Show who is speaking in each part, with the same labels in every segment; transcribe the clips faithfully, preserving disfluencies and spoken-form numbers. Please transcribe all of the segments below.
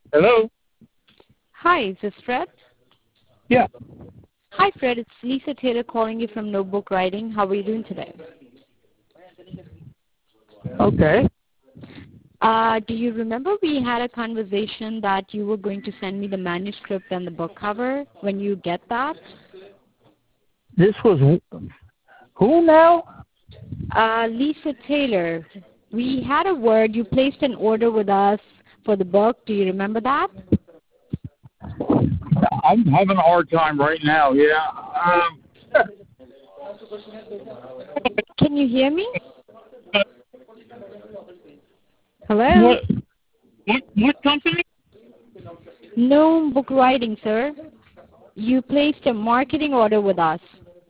Speaker 1: Hello?
Speaker 2: Hi, is this Fred?
Speaker 1: Yeah.
Speaker 2: Hi, Fred. It's Lisa Taylor calling you from Notebook Writing. How are you doing today?
Speaker 1: Okay.
Speaker 2: Uh, do you remember we had a conversation that you were going to send me the manuscript and the book cover when you get that?
Speaker 1: This was who now?
Speaker 2: Uh, Lisa Taylor. We had a word. You placed an order with us for the book. Do you remember that?
Speaker 1: I'm having a hard time right now. Yeah. Um,
Speaker 2: Can you hear me? Hello?
Speaker 1: what? What? What company?
Speaker 2: No book writing, sir. You placed a marketing order with us.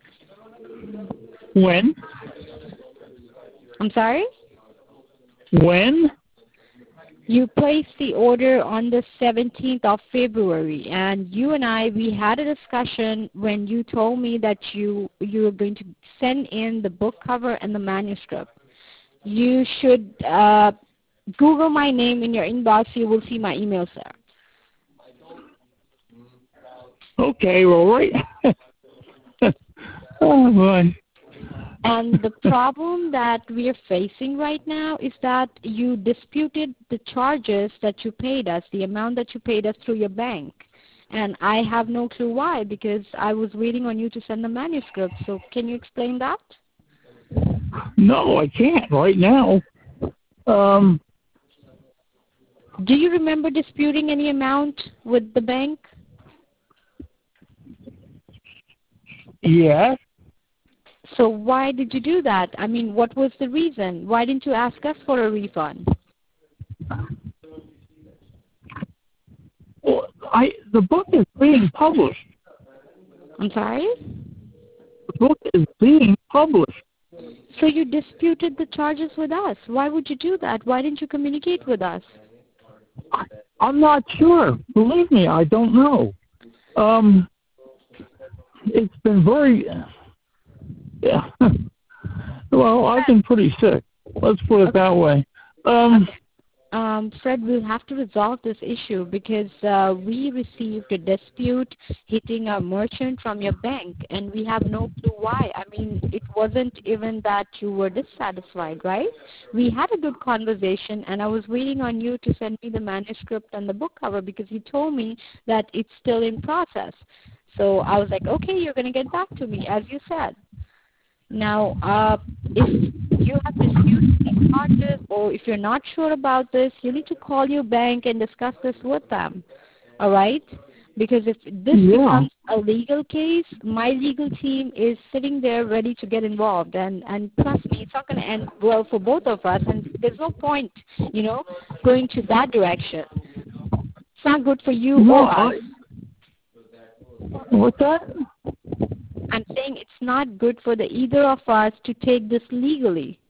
Speaker 1: When?
Speaker 2: I'm sorry?
Speaker 1: When?
Speaker 2: You placed the order on the seventeenth of February, and you and I, we had a discussion when you told me that you you were going to send in the book cover and the manuscript. You should uh, Google my name in your inbox. You will see my email, sir.
Speaker 1: Okay. Well, right. Oh boy.
Speaker 2: And the problem that we are facing right now is that you disputed the charges that you paid us, the amount that you paid us through your bank. And I have no clue why, because I was waiting on you to send the manuscript. So can you explain that?
Speaker 1: No, I can't right now. Um.
Speaker 2: Do you remember disputing any amount with the bank?
Speaker 1: Yeah.
Speaker 2: So why did you do that? I mean, what was the reason? Why didn't you ask us for a refund?
Speaker 1: Well, I the book is being published.
Speaker 2: I'm sorry?
Speaker 1: The book is being published.
Speaker 2: So you disputed the charges with us. Why would you do that? Why didn't you communicate with us?
Speaker 1: I, I'm not sure. Believe me, I don't know. Um. It's been very. Yeah. Well, I've been pretty sick. Let's put it that way. Um.
Speaker 2: Okay. Um, Fred, we'll have to resolve this issue because uh, we received a dispute hitting a merchant from your bank, and we have no clue why. I mean, it wasn't even that you were dissatisfied, right? We had a good conversation, and I was waiting on you to send me the manuscript and the book cover because you told me that it's still in process. So I was like, okay, you're going to get back to me, as you said. Now, uh, if you have disputed the charges or if you're not sure about this, you need to call your bank and discuss this with them, all right? Because if this
Speaker 1: Yeah.
Speaker 2: becomes a legal case, my legal team is sitting there ready to get involved. And, and trust me, it's not going to end well for both of us, and there's no point, you know, going to that direction. It's not good for you
Speaker 1: No.
Speaker 2: or us.
Speaker 1: I, what's that?
Speaker 2: I'm saying it's not good for the either of us to take this legally.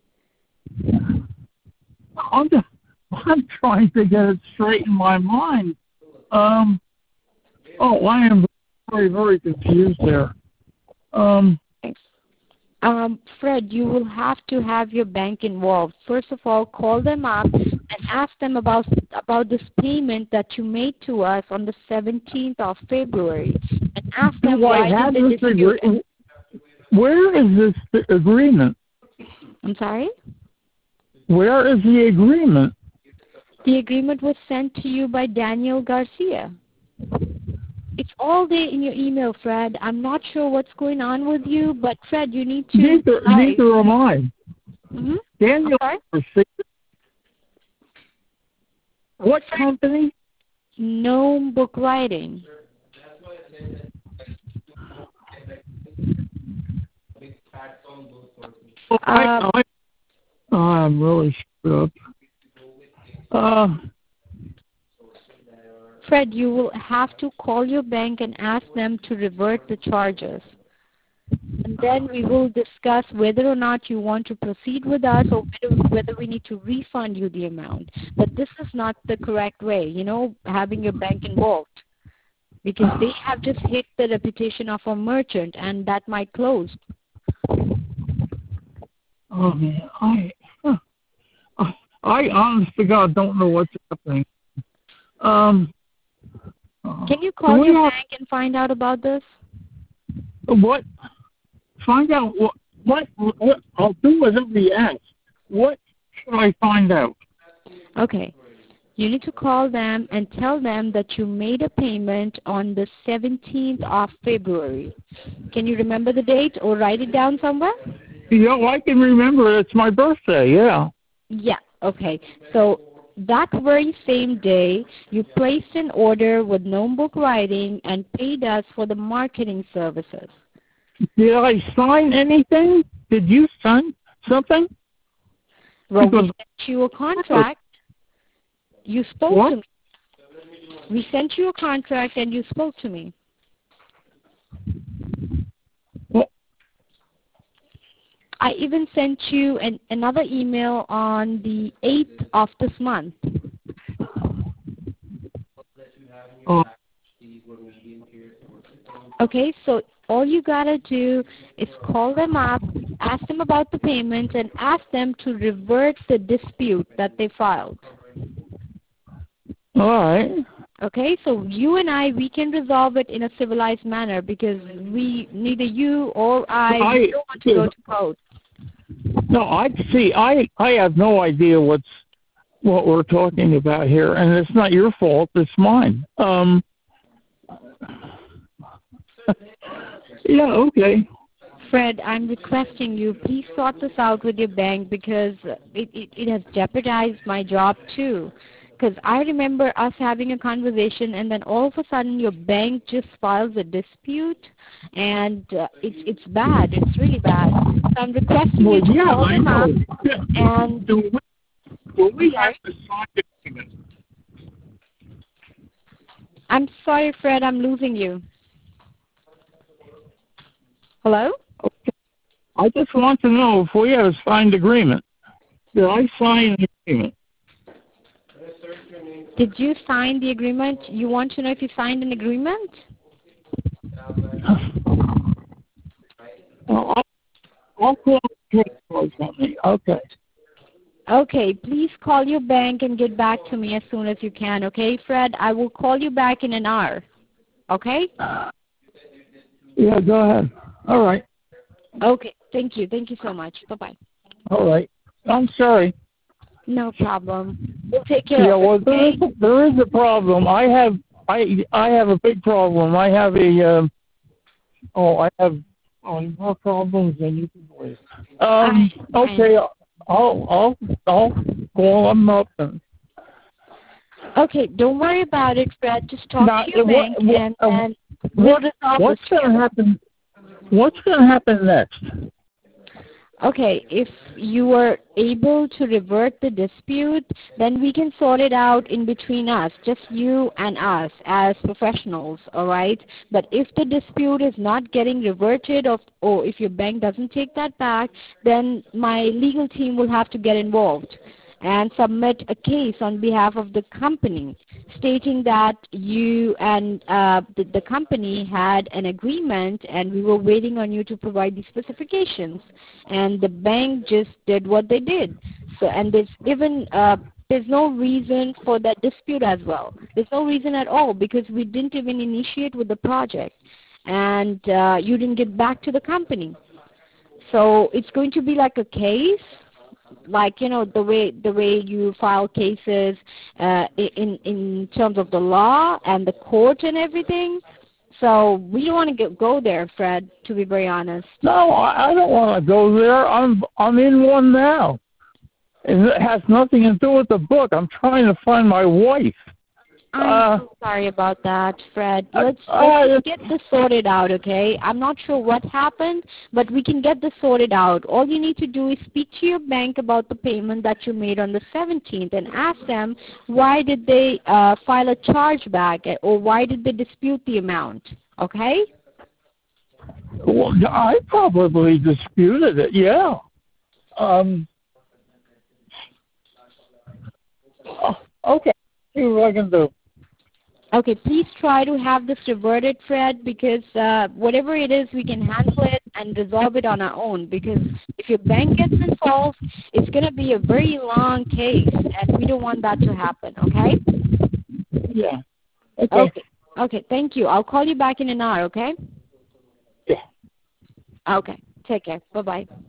Speaker 1: I'm just, I'm trying to get it straight in my mind. Um. Oh, I am very, very confused there. Um.
Speaker 2: Um, Fred, you will have to have your bank involved. First of all, call them up and ask them about about this payment that you made to us on the seventeenth of February, and ask them
Speaker 1: Do I
Speaker 2: why
Speaker 1: have
Speaker 2: did they
Speaker 1: this
Speaker 2: dispute it.
Speaker 1: agree- Where is this agreement?
Speaker 2: I'm sorry?
Speaker 1: Where is the agreement?
Speaker 2: The agreement was sent to you by Daniel Garcia. It's all there in your email, Fred. I'm not sure what's going on with you, but Fred, you need to
Speaker 1: Neither,
Speaker 2: realize.
Speaker 1: neither am I.
Speaker 2: Mm-hmm.
Speaker 1: Daniel
Speaker 2: I'm sorry?
Speaker 1: Garcia. What company?
Speaker 2: Gnome Book Writing.
Speaker 1: Well, I,
Speaker 2: Uh,
Speaker 1: I, oh, I'm really screwed up. Uh,
Speaker 2: Fred, you will have to call your bank and ask them to revert the charges. And then we will discuss whether or not you want to proceed with us or whether, whether we need to refund you the amount. But this is not the correct way, you know, having your bank involved. Because they have just hit the reputation of a merchant and that might close.
Speaker 1: oh man, I, huh, I honest to God don't know what's happening. Um,
Speaker 2: Can you call
Speaker 1: we
Speaker 2: your
Speaker 1: have,
Speaker 2: bank and find out about this?
Speaker 1: what? Find out what, what, what, I'll do whatever you ask. What should I find out?
Speaker 2: Okay. You need to call them and tell them that you made a payment on the seventeenth of February. Can you remember the date or write it down somewhere?
Speaker 1: Yeah, well, I can remember it's my birthday, yeah.
Speaker 2: Yeah, okay. So that very same day, you placed an order with notebook writing and paid us for the marketing services.
Speaker 1: Did I sign anything? Did you sign something?
Speaker 2: Well,
Speaker 1: Because,
Speaker 2: we sent you a contract. You spoke
Speaker 1: what?
Speaker 2: to me. We sent you a contract and you spoke to me.
Speaker 1: What?
Speaker 2: I even sent you an, another email on the eighth of this month.
Speaker 1: Oh,
Speaker 2: Okay, so all you gotta do is call them up, ask them about the payment, and ask them to revert the dispute that they filed.
Speaker 1: all right.
Speaker 2: Okay, so you and I, we can resolve it in a civilized manner because we, neither you or I,
Speaker 1: I,
Speaker 2: we don't want to go to court.
Speaker 1: No, I see. I I have no idea what's what we're talking about here, and it's not your fault. It's mine. Um. Yeah. Okay.
Speaker 2: Fred, I'm requesting you, please sort this out with your bank because it, it, it has jeopardized my job too. Because I remember us having a conversation and then all of a sudden your bank just files a dispute and uh, it's it's bad. It's really bad. So I'm requesting
Speaker 1: Well,
Speaker 2: you to
Speaker 1: yeah,
Speaker 2: call
Speaker 1: I
Speaker 2: them
Speaker 1: know.
Speaker 2: up
Speaker 1: Yeah.
Speaker 2: and...
Speaker 1: Do we, do we have
Speaker 2: Sorry?
Speaker 1: to sign the agreement?
Speaker 2: I'm sorry, Fred, I'm losing you. Hello?
Speaker 1: Okay. I just want to know if we have a signed agreement. Did I sign an agreement?
Speaker 2: Did you sign the agreement? You want to know if you signed an agreement?
Speaker 1: Well, I'll, I'll call the card company. Okay.
Speaker 2: Okay, please call your bank and get back to me as soon as you can, okay, Fred? I will call you back in an hour, okay?
Speaker 1: Uh, yeah, go ahead. All right.
Speaker 2: Okay, thank you. Thank you so much. Bye-bye.
Speaker 1: All right. I'm sorry.
Speaker 2: No problem. We'll take care
Speaker 1: Yeah,
Speaker 2: of
Speaker 1: well,
Speaker 2: it,
Speaker 1: there is,
Speaker 2: okay?
Speaker 1: there is a problem. I have I I have a big problem. I have a um, oh I have oh more problems than you can believe. Um.
Speaker 2: I,
Speaker 1: Okay.
Speaker 2: I,
Speaker 1: I'll I'll I'll call them up and.
Speaker 2: okay, don't worry about it, Fred. Just talk
Speaker 1: Now,
Speaker 2: to your
Speaker 1: what,
Speaker 2: bank
Speaker 1: what,
Speaker 2: and,
Speaker 1: uh,
Speaker 2: and we'll
Speaker 1: what
Speaker 2: resolve
Speaker 1: what's
Speaker 2: this
Speaker 1: going to
Speaker 2: together.
Speaker 1: happen? What's going to happen next?
Speaker 2: Okay, if you are able to revert the dispute, then we can sort it out in between us, just you and us as professionals, all right? But if the dispute is not getting reverted or, or if your bank doesn't take that back, then my legal team will have to get involved and submit a case on behalf of the company stating that you and uh, the, the company had an agreement and we were waiting on you to provide the specifications and the bank just did what they did. So and there's even uh, there's no reason for that dispute as well. There's no reason at all because we didn't even initiate with the project and uh, you didn't get back to the company. So it's going to be like a case, like you know the way the way you file cases uh, in in terms of the law and the court and everything. So we don't want to go there, Fred. To be very honest.
Speaker 1: No, I, I don't want to go there. I'm I'm in one now, and it has nothing to do with the book. I'm trying to find my wife.
Speaker 2: I'm
Speaker 1: Uh,
Speaker 2: so sorry about that, Fred.
Speaker 1: uh,
Speaker 2: Let's
Speaker 1: uh,
Speaker 2: let's just get this sorted out, okay? I'm not sure what happened, but we can get this sorted out. All you need to do is speak to your bank about the payment that you made on the seventeenth and ask them why did they uh, file a chargeback or why did they dispute the amount, okay?
Speaker 1: well, I probably disputed it. Yeah. Um. oh, Okay. See what I can do.
Speaker 2: Okay, please try to have this reverted, Fred, because uh, whatever it is, we can handle it and resolve it on our own. Because if your bank gets involved, it's going to be a very long case, and we don't want that to happen, okay?
Speaker 1: Yeah. Okay.
Speaker 2: Okay. Okay, thank you. I'll call you back in an hour, okay?
Speaker 1: Yeah.
Speaker 2: Okay, take care. Bye-bye.